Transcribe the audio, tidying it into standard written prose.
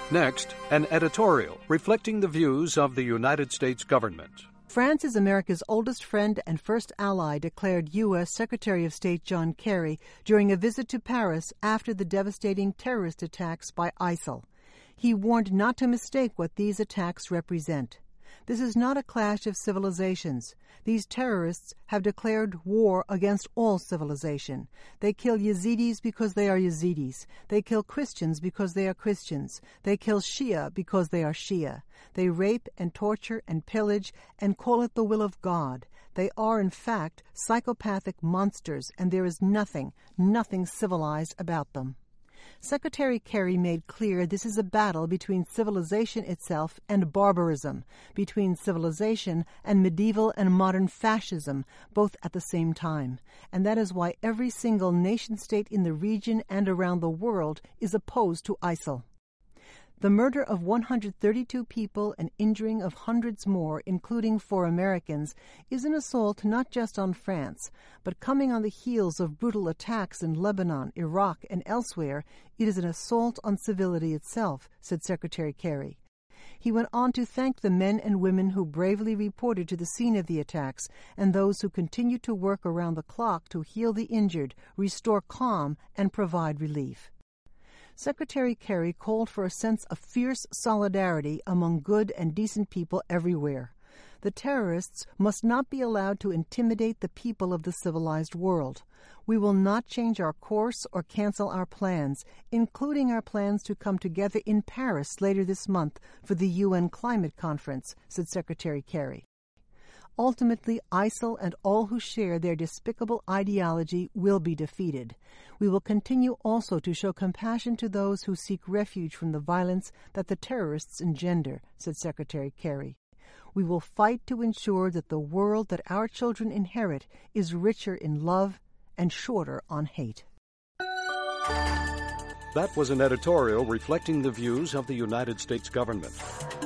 Next, an editorial reflecting the views of the United States government. France is America's oldest friend and first ally, declared U.S. Secretary of State John Kerry during a visit to Paris after the devastating terrorist attacks by ISIL. He warned not to mistake what these attacks represent. This is not a clash of civilizations. These terrorists have declared war against all civilization. They kill Yazidis because they are Yazidis. They kill Christians because they are Christians. They kill Shia because they are Shia. They rape and torture and pillage and call it the will of God. They are, in fact, psychopathic monsters, and there is nothing civilized about them. Secretary Kerry made clear this is a battle between civilization itself and barbarism, between civilization and medieval and modern fascism, both at the same time. And that is why every single nation-state in the region and around the world is opposed to ISIL. The murder of 132 people and injuring of hundreds more, including 4 Americans, is an assault not just on France, but coming on the heels of brutal attacks in Lebanon, Iraq, and elsewhere, it is an assault on civility itself, said Secretary Kerry. He went on to thank the men and women who bravely reported to the scene of the attacks and those who continue to work around the clock to heal the injured, restore calm, and provide relief. Secretary Kerry called for a sense of fierce solidarity among good and decent people everywhere. The terrorists must not be allowed to intimidate the people of the civilized world. We will not change our course or cancel our plans, including our plans to come together in Paris later this month for the UN Climate Conference, said Secretary Kerry. Ultimately, ISIL and all who share their despicable ideology will be defeated. We will continue also to show compassion to those who seek refuge from the violence that the terrorists engender, said Secretary Kerry. We will fight to ensure that the world that our children inherit is richer in love and shorter on hate. That was an editorial reflecting the views of the United States government.